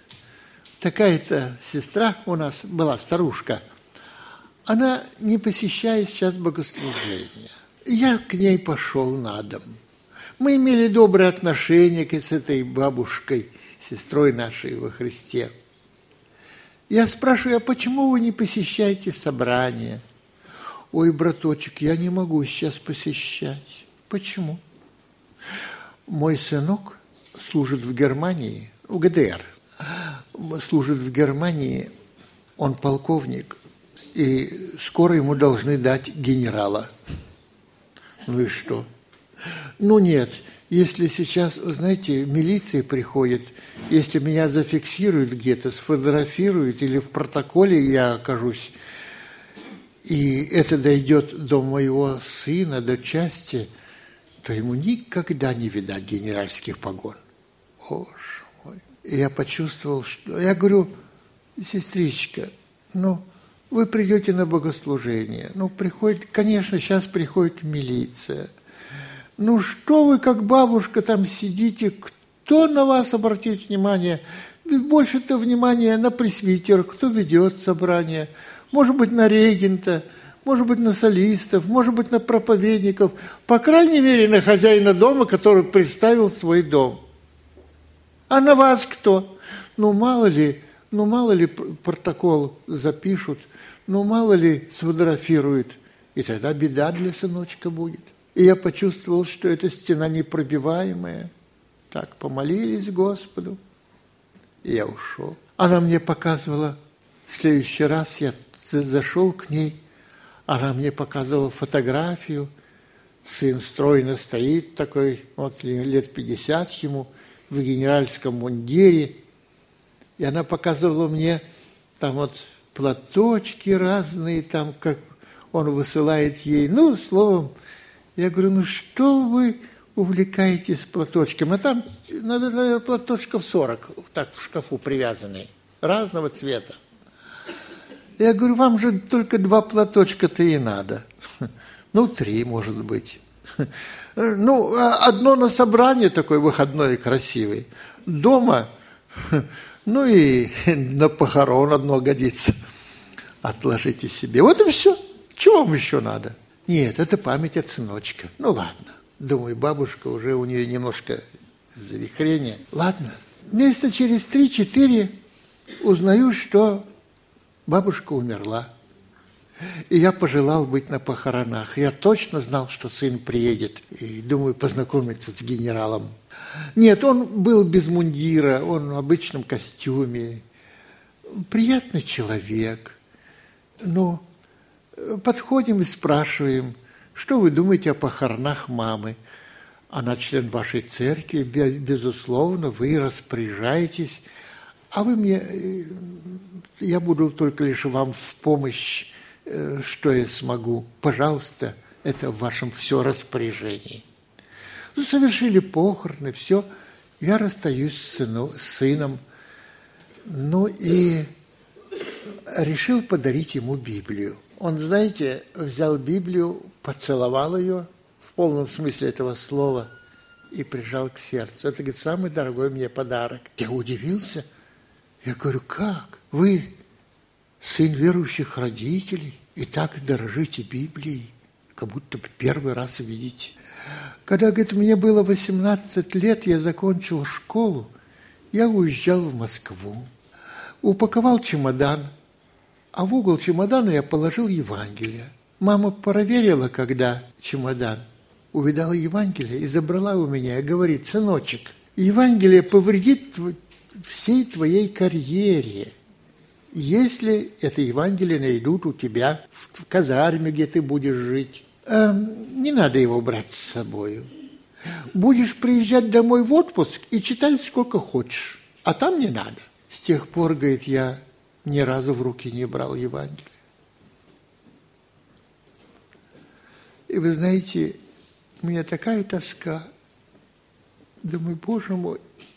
такая-то сестра у нас была, старушка, она не посещает сейчас богослужения. Я к ней пошел на дом. Мы имели добрые отношения с этой бабушкой, сестрой нашей во Христе. Я спрашиваю, а почему вы не посещаете собрания? Ой, браточек, я не могу сейчас посещать. Почему? Мой сынок служит в Германии, в ГДР. Служит в Германии, он полковник, и скоро ему должны дать генерала. Ну и что? Ну нет, если сейчас, знаете, милиция приходит, если меня зафиксируют где-то, сфотографируют или в протоколе я окажусь, и это дойдет до моего сына, до части, то ему никогда не видать генеральских погон. Боже мой. И я почувствовал, что... Я говорю, сестричка, ну, вы придете на богослужение. Ну, приходит, конечно, сейчас приходит милиция. Ну, что вы, как бабушка, там сидите, кто на вас обратит внимание? Ведь больше-то внимания на пресвитера, кто ведет собрание. Может быть, на регента, может быть, на солистов, может быть, на проповедников. По крайней мере, на хозяина дома, который представил свой дом. А на вас кто? Ну, мало ли, ну, мало ли протокол запишут, ну, мало ли сфотографируют. И тогда беда для сыночка будет. И я почувствовал, что эта стена непробиваемая. Так, помолились Господу, и я ушел. Она мне показывала, в следующий раз я зашел к ней, она мне показывала фотографию, сын стройно стоит такой, вот лет пятьдесят ему, в генеральском мундире, и она показывала мне там вот платочки разные, там как он высылает ей, ну, словом, я говорю, ну что вы увлекаетесь платочком? А там, наверное, платочков сорок, так в шкафу привязанные, разного цвета. Я говорю, вам же только два платочка-то и надо. Ну, три, может быть. Ну, одно на собрание такой выходной красивый. Дома, ну и на похорон одно годится. Отложите себе. Вот и все. Чего вам еще надо? Нет, это память от сыночка. Ну, ладно. Думаю, бабушка уже у нее немножко завихрение. Ладно. Месяца через три-четыре узнаю, что бабушка умерла. И я пожелал быть на похоронах. Я точно знал, что сын приедет. И думаю, познакомиться с генералом. Нет, он был без мундира, он в обычном костюме. Приятный человек. Но подходим и спрашиваем, что вы думаете о похоронах мамы? Она член вашей церкви, безусловно, вы распоряжаетесь, а вы мне, я буду только лишь вам в помощь, что я смогу. Пожалуйста, это в вашем все распоряжении. Совершили похороны, все, я расстаюсь с, сыну, с сыном, ну и решил подарить ему Библию. Он, знаете, взял Библию, поцеловал ее в полном смысле этого слова и прижал к сердцу. Это, говорит, самый дорогой мне подарок. Я удивился. Я говорю, как? Вы сын верующих родителей и так дорожите Библией, как будто первый раз видите. Когда, говорит, мне было восемнадцать лет, я закончил школу, я уезжал в Москву, упаковал чемодан, а в угол чемодана я положил Евангелие. Мама проверила, когда чемодан, увидала Евангелие и забрала у меня и говорит, сыночек, Евангелие повредит всей твоей карьере, если это Евангелие найдут у тебя в казарме, где ты будешь жить. Эм, не надо его брать с собой. Будешь приезжать домой в отпуск и читать сколько хочешь, а там не надо. С тех пор, говорит, я ни разу в руки не брал Евангелие. И вы знаете, у меня такая тоска. Думаю, Боже мой,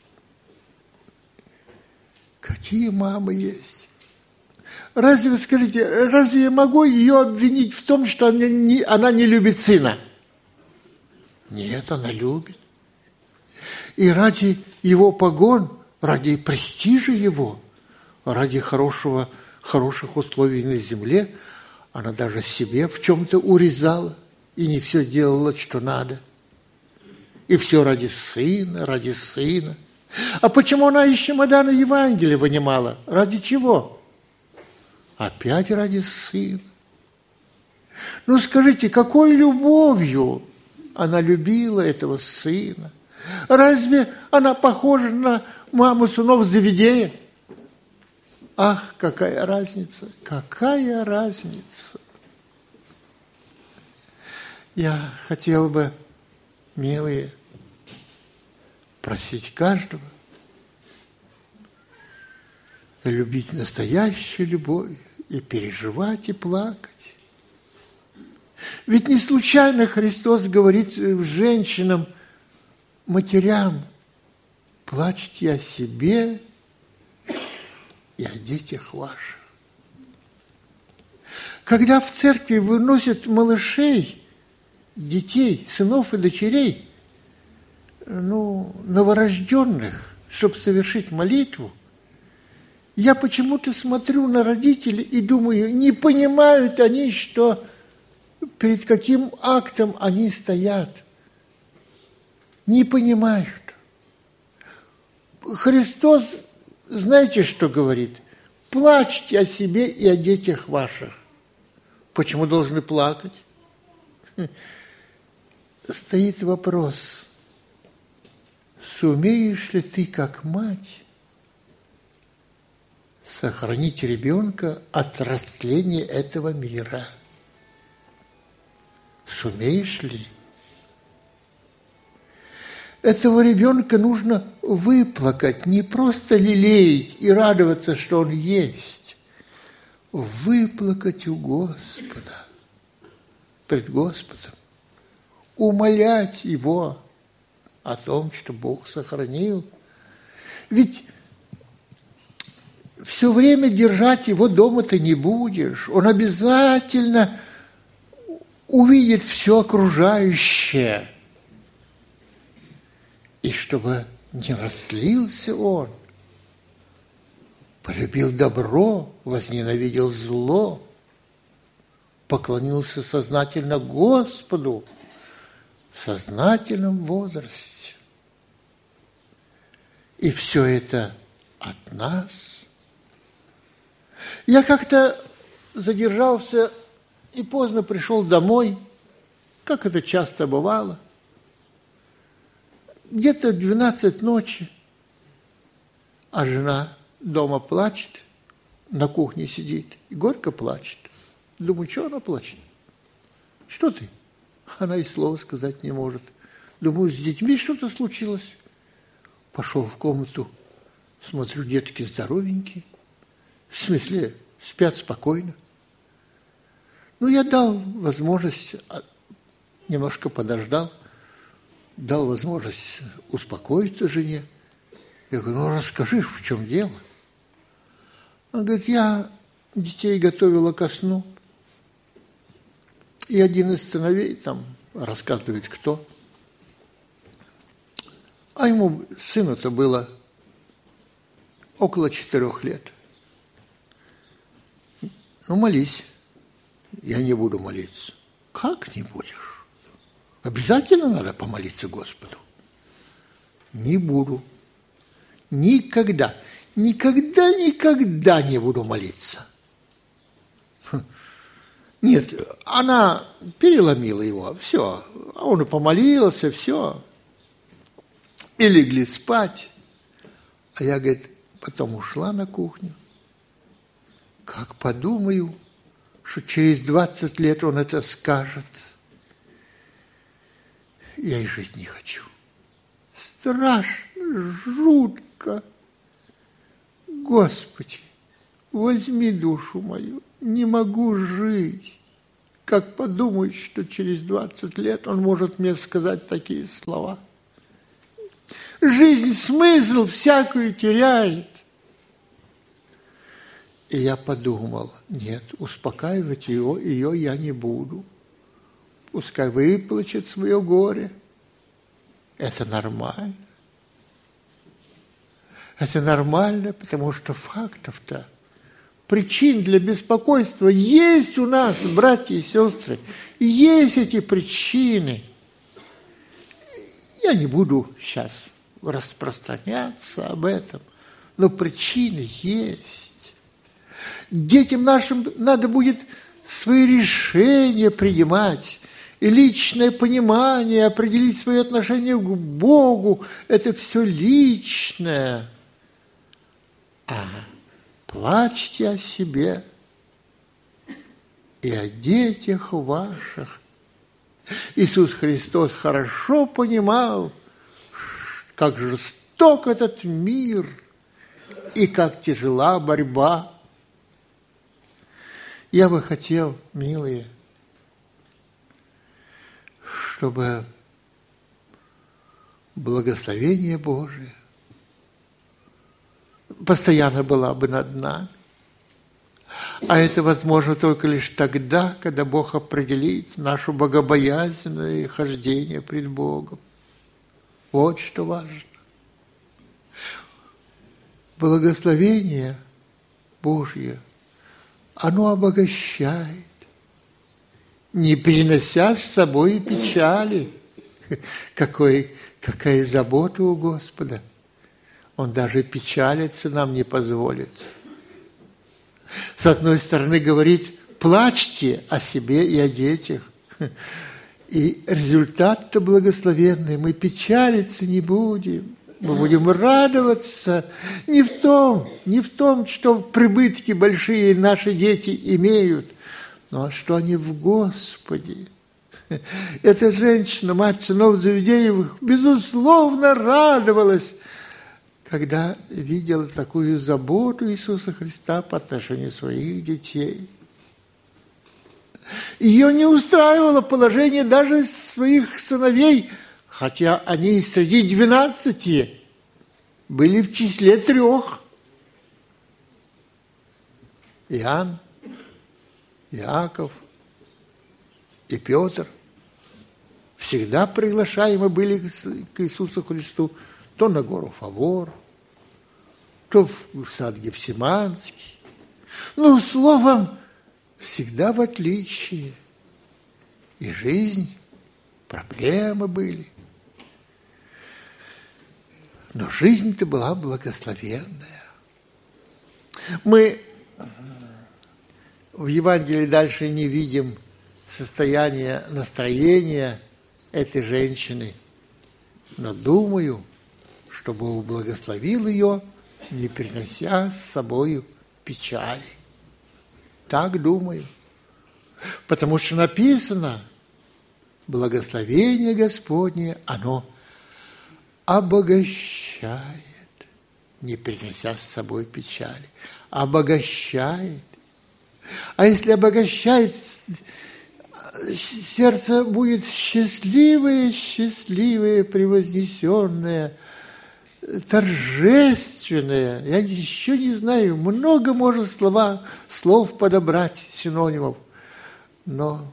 какие мамы есть. Разве, вы скажите, разве я могу ее обвинить в том, что она не, она не любит сына? Нет, она любит. И ради его погон, ради престижа его, ради хорошего, хороших условий на земле, она даже себе в чем-то урезала и не все делала, что надо. И все ради сына, ради сына. А почему она из чемодана Евангелия вынимала? Ради чего? Опять ради сына. Ну скажите, какой любовью она любила этого сына? Разве она похожа на маму сынов Зеведея? Ах, какая разница, какая разница. Я хотел бы, милые, просить каждого любить настоящую любовь и переживать, и плакать. Ведь не случайно Христос говорит женщинам, матерям, плачьте о себе и о детях ваших. Когда в церкви выносят малышей, детей, сынов и дочерей, ну, новорожденных, чтобы совершить молитву, я почему-то смотрю на родителей и думаю, не понимают они, что перед каким актом они стоят. Не понимают. Христос, знаете, что говорит? Плачьте о себе и о детях ваших. Почему должны плакать? Стоит вопрос, сумеешь ли ты, как мать, сохранить ребенка от растления этого мира? Сумеешь ли? Этого ребенка нужно выплакать, не просто лелеять и радоваться, что он есть. Выплакать у Господа, пред Господом, умолять Его о том, что Бог сохранил. Ведь все время держать его дома ты не будешь. Он обязательно увидит все окружающее. И чтобы не растлился он, полюбил добро, возненавидел зло, поклонился сознательно Господу в сознательном возрасте. И все это от нас. Я как-то задержался и поздно пришел домой, как это часто бывало. Где-то двенадцать ночи, а жена дома плачет, на кухне сидит и горько плачет. Думаю, что она плачет? Что ты? Она и слова сказать не может. Думаю, с детьми что-то случилось. Пошел в комнату, смотрю, детки здоровенькие. В смысле, спят спокойно. Ну, я дал возможность, немножко подождал, дал возможность успокоиться жене. Я говорю, ну, расскажи, в чем дело? Она говорит, я детей готовила ко сну. И один из сыновей, там, рассказывает, кто. А ему, сыну-то было около четырех лет. Ну, молись. Я не буду молиться. Как не будешь? Обязательно надо помолиться Господу. Не буду. Никогда. Никогда, никогда не буду молиться. Нет, она переломила его, все. А он и помолился, все. И легли спать. А я, говорит, потом ушла на кухню. Как подумаю, что через двадцать лет он это скажет. Я и жить не хочу. Страшно, жутко. Господи, возьми душу мою, не могу жить. Как подумать, что через двадцать лет он может мне сказать такие слова. жизнь смысл всякую теряет. И я подумал, нет, успокаивать ее, ее я не буду. Пускай выплачет свое горе. Это нормально. Это нормально, потому что фактов-то, причин для беспокойства есть у нас, братья и сестры. Есть эти причины. Я не буду сейчас распространяться об этом, но причины есть. Детям нашим надо будет свои решения принимать, и личное понимание, определить свое отношение к Богу. Это все личное. А плачьте о себе и о детях ваших. Иисус Христос хорошо понимал, как жесток этот мир и как тяжела борьба. Я бы хотел, милые, чтобы благословение Божие постоянно была бы над нами. А это возможно только лишь тогда, когда Бог определит наше богобоязненное хождение пред Богом. Вот что важно. Благословение Божье, оно обогащает, не принося с собой печали. Какой, какая забота у Господа. Он даже печалиться нам не позволит. С одной стороны говорит, плачьте о себе и о детях. И результат-то благословенный. Мы печалиться не будем. Мы будем радоваться не в том, не в том, что прибытки большие наши дети имеют, но что они в Господе. Эта женщина, мать сынов Завидеевых, безусловно радовалась, когда видела такую заботу Иисуса Христа по отношению своих детей. Ее не устраивало положение даже своих сыновей, хотя они среди двенадцати были в числе трех. Иоанн, Иаков и Петр всегда приглашаемы были к Иисусу Христу то на гору Фавор, то в сад Гефсиманский. Ну, словом, всегда в отличие. И жизнь, проблемы были. Но жизнь-то была благословенная. Мы в Евангелии дальше не видим состояние настроения этой женщины, но думаю, что Бог благословил ее, не принося с собою печали. Так думаю. Потому что написано, благословение Господне, оно обогащает, не принося с собой печали. Обогащает. А если обогащает, сердце будет счастливое, счастливое, превознесенное, торжественное. Я еще не знаю, много можно слова, слов подобрать, синонимов, но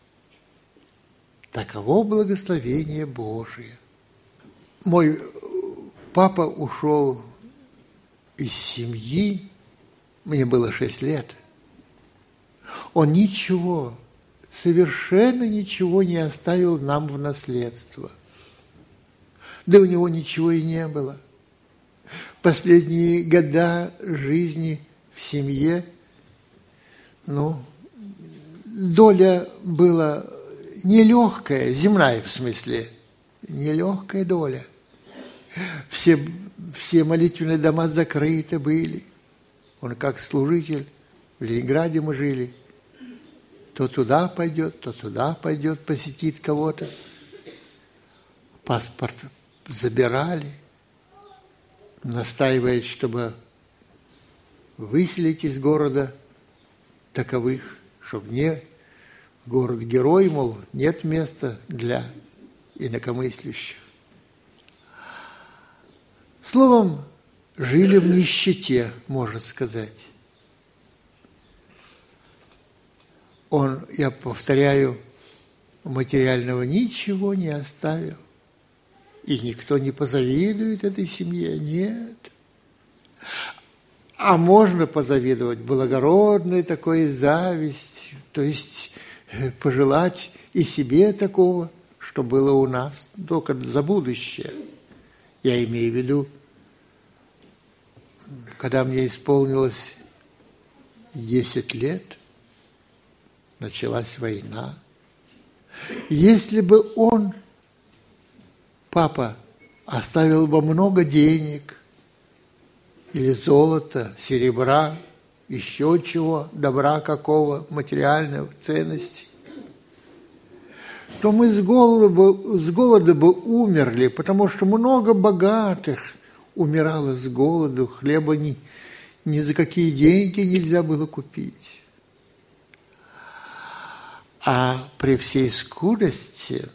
таково благословение Божие. Мой папа ушел из семьи, мне было шесть лет. Он ничего, совершенно ничего не оставил нам в наследство. Да у него ничего и не было. Последние года жизни в семье, ну, доля была нелегкая, земная в смысле, нелегкая доля. Все, все молитвенные дома закрыты были. Он как служитель, в Ленинграде мы жили, то туда пойдет, то туда пойдет, посетит кого-то. Паспорт забирали, настаивает, чтобы выселить из города таковых, чтобы не город-герой, мол, нет места для инакомыслящих. Словом, жили в нищете, можно сказать. Он, я повторяю, материального ничего не оставил. И никто не позавидует этой семье, нет. А можно позавидовать благородной такой зависть, то есть пожелать и себе такого, что было у нас, только за будущее. Я имею в виду, когда мне исполнилось десять лет, началась война. Если бы он, папа, оставил бы много денег, или золота, серебра, еще чего, добра какого, материальных ценностей, то мы с голода бы, с голода бы умерли, потому что много богатых умирало с голоду, хлеба ни, ни за какие деньги нельзя было купить. А при всей скудости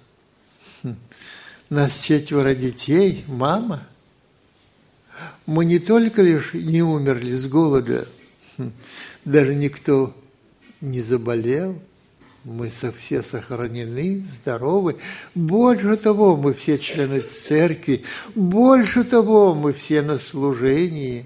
нас четверо детей, мама, мы не только лишь не умерли с голода, даже никто не заболел, мы все сохранены, здоровы. Больше того, мы все члены церкви, больше того, мы все на служении.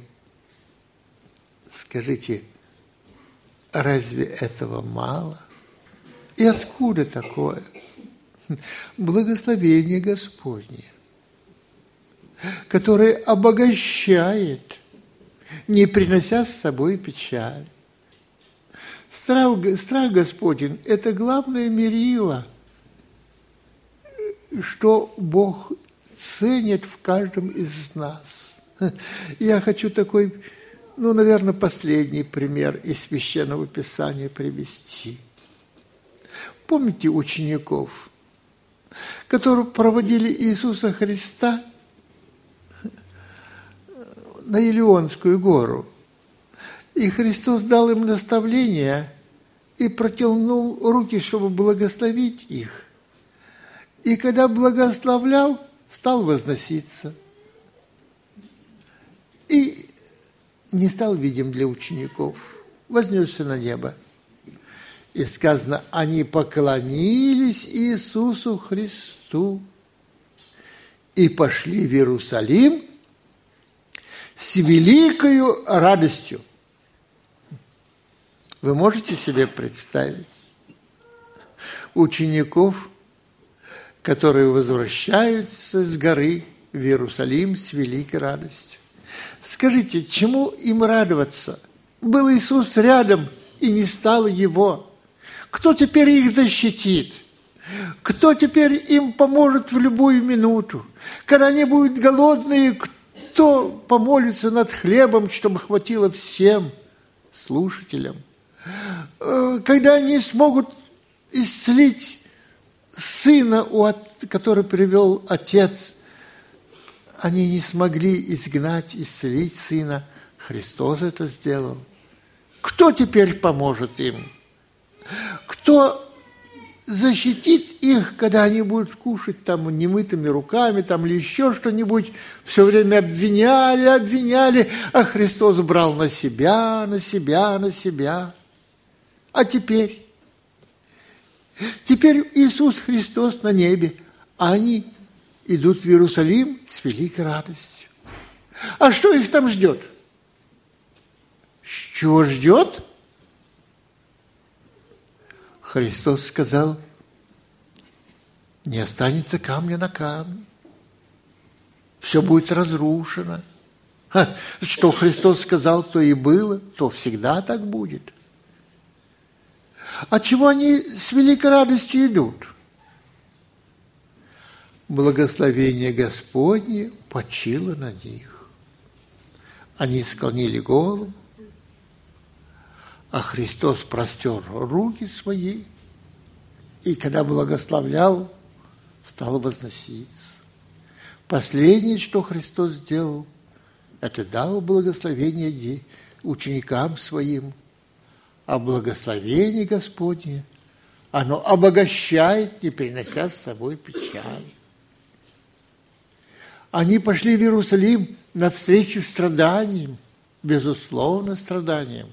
Скажите, разве этого мало? И откуда такое? Благословение Господне, которое обогащает, не принося с собой печаль. Страх, страх Господень – это главное мерило, что Бог ценит в каждом из нас. Я хочу такой, ну, наверное, последний пример из Священного Писания привести. Помните учеников, которые проводили Иисуса Христа на Илионскую гору? И Христос дал им наставление и протянул руки, чтобы благословить их. И когда благословлял, стал возноситься. И не стал видим для учеников, вознесся на небо. И сказано, они поклонились Иисусу Христу и пошли в Иерусалим с великою радостью. Вы можете себе представить учеников, которые возвращаются с горы в Иерусалим с великой радостью? Скажите, чему им радоваться? Был Иисус рядом, и не стало Его. Кто теперь их защитит? Кто теперь им поможет в любую минуту? Когда они будут голодные, кто помолится над хлебом, чтобы хватило всем слушателям? Когда они смогут исцелить сына, который привел отец, они не смогли изгнать, исцелить сына. Христос это сделал. Кто теперь поможет им? Кто защитит их, когда они будут кушать там немытыми руками, там или еще что-нибудь? Все время обвиняли, обвиняли, а Христос брал на себя, на себя, на себя. А теперь? Теперь Иисус Христос на небе, а они идут в Иерусалим с великой радостью. А что их там ждет? Чего ждет? Христос сказал, не останется камня на камне. Все будет разрушено. Ха, что Христос сказал, то и было, то всегда так будет. А чего они с великой радостью идут? Благословение Господне почило на них. Они склонили голову, а Христос простер руки свои, и когда благословлял, стал возноситься. Последнее, что Христос сделал, это дал благословение ученикам своим. А благословение Господне, оно обогащает, не принося с собой печали. Они пошли в Иерусалим навстречу страданиям, безусловно, страданиям.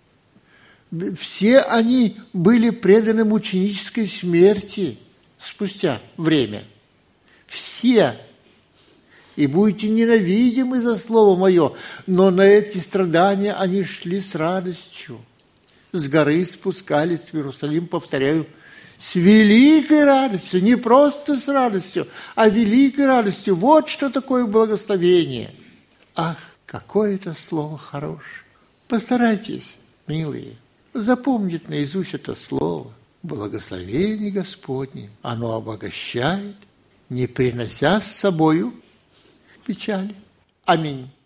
Все они были преданы мученической смерти спустя время. Все. И будете ненавидимы за слово мое, но на эти страдания они шли с радостью. С горы спускались в Иерусалим, повторяю, с великой радостью, не просто с радостью, а великой радостью. Вот что такое благословение. Ах, какое это слово хорошее. Постарайтесь, милые, запомнить наизусть это слово. Благословение Господне, оно обогащает, не принося с собою печали. Аминь.